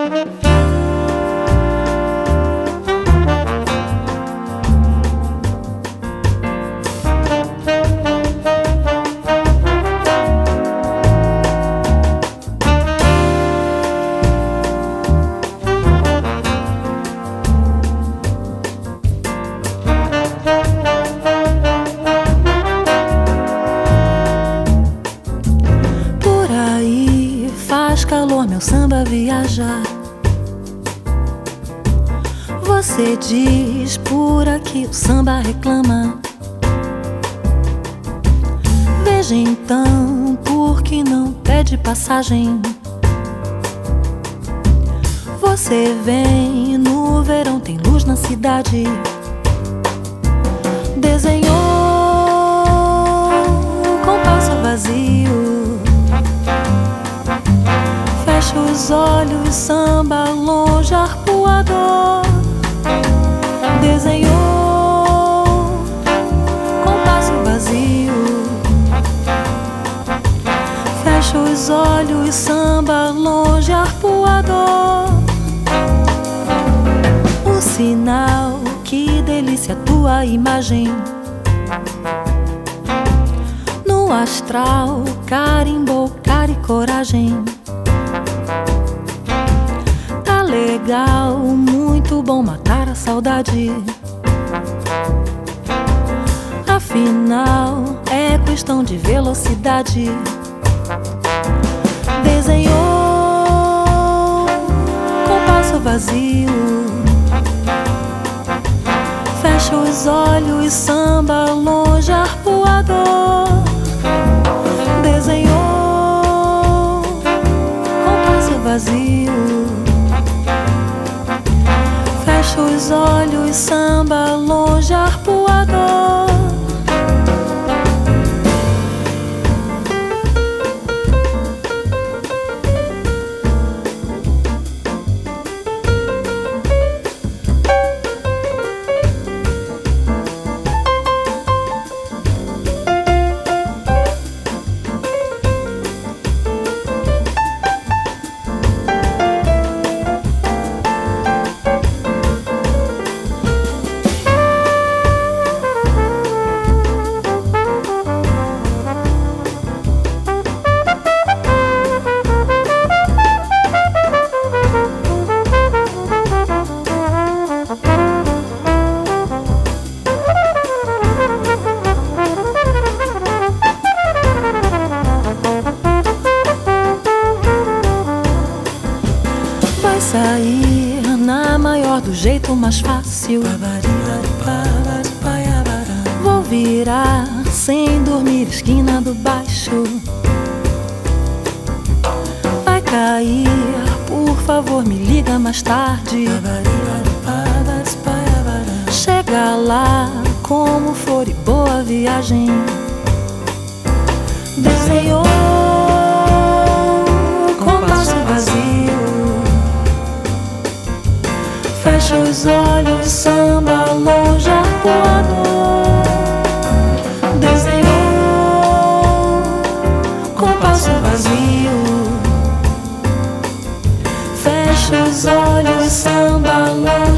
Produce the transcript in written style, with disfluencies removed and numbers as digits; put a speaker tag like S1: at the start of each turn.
S1: Calor, meu samba viaja. Você diz por aqui, o samba reclama. Veja então, por que não pede passagem? Você vem no verão, tem luz na cidade. Desenhou um compasso vazio. Fecha os olhos, samba longe, arpoador. Desenhou compasso vazio. Fecha os olhos, samba longe, arpoador. Um sinal, que delícia tua imagem. No astral, carimbou, cara e coragem. Tá legal, muito bom matar a saudade. Afinal, é questão de velocidade. Desenhou compasso vazio. Fecha os olhos, samba longe, arpoador. Desenhou compasso vazio. Fecha os olhos, samba longe, arpoador. Sair na maior do jeito mais fácil. Vou virar sem dormir, esquina do baixo. Vai cair, por favor me liga mais tarde. Chega lá, como for e boa viagem. Desenhou compasso vazio. Fecha os olhos, samba longe, arpoador. Desenhou compasso vazio. Fecha os olhos, samba longe.